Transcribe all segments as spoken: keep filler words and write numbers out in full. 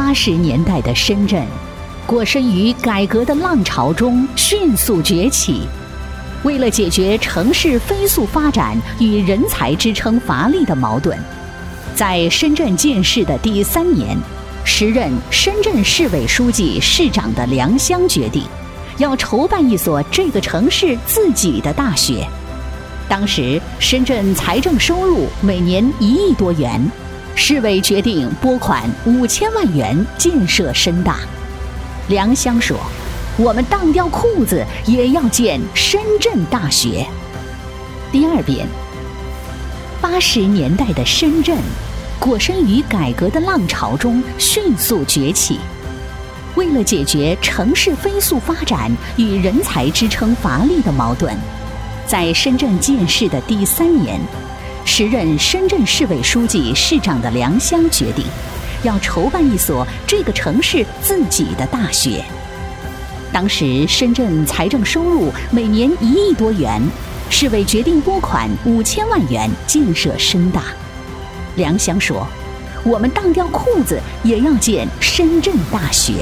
八十年代的深圳，裹身于改革的浪潮中迅速崛起。为了解决城市飞速发展与人才支撑乏力的矛盾，在深圳建市的第三年，时任深圳市委书记、市长的梁湘决定，要筹办一所这个城市自己的大学。当时深圳财政收入每年一亿多元，市委决定拨款五千万元建设深大。梁湘说：“我们当掉裤子也要建深圳大学。”第二遍，八十年代的深圳，裹身于改革的浪潮中迅速崛起。为了解决城市飞速发展与人才支撑乏力的矛盾，在深圳建市的第三年，时任深圳市委书记、市长的梁湘决定，要筹办一所这个城市自己的大学。当时深圳财政收入每年一亿多元，市委决定拨款五千万元建设深大。梁湘说：“我们当掉裤子也要建深圳大学。”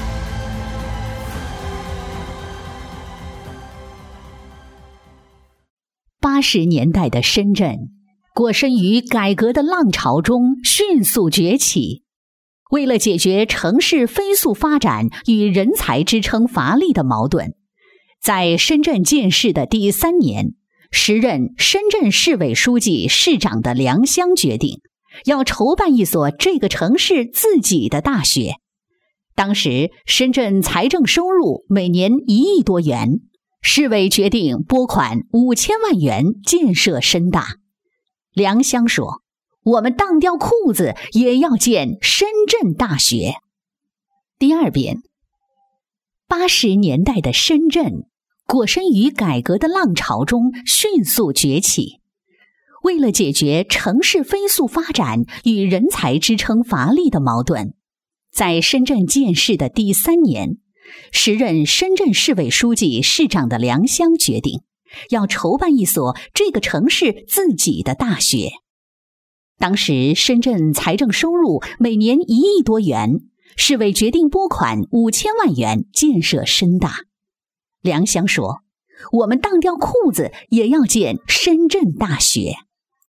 八十年代的深圳，裹身于改革的浪潮中迅速崛起。为了解决城市飞速发展与人才支撑乏力的矛盾，在深圳建市的第三年，时任深圳市委书记、市长的梁湘决定，要筹办一所这个城市自己的大学。当时深圳财政收入每年一亿多元，市委决定拨款五千万元建设深大。梁湘说：“我们当掉裤子也要建深圳大学。”第二遍，八十年代的深圳，裹身于改革的浪潮中迅速崛起。为了解决城市飞速发展与人才支撑乏力的矛盾，在深圳建市的第三年，时任深圳市委书记、市长的梁湘决定，要筹办一所这个城市自己的大学。当时深圳财政收入每年一亿多元，市委决定拨款五千万元建设深大。梁湘说：“我们当掉裤子也要建深圳大学。”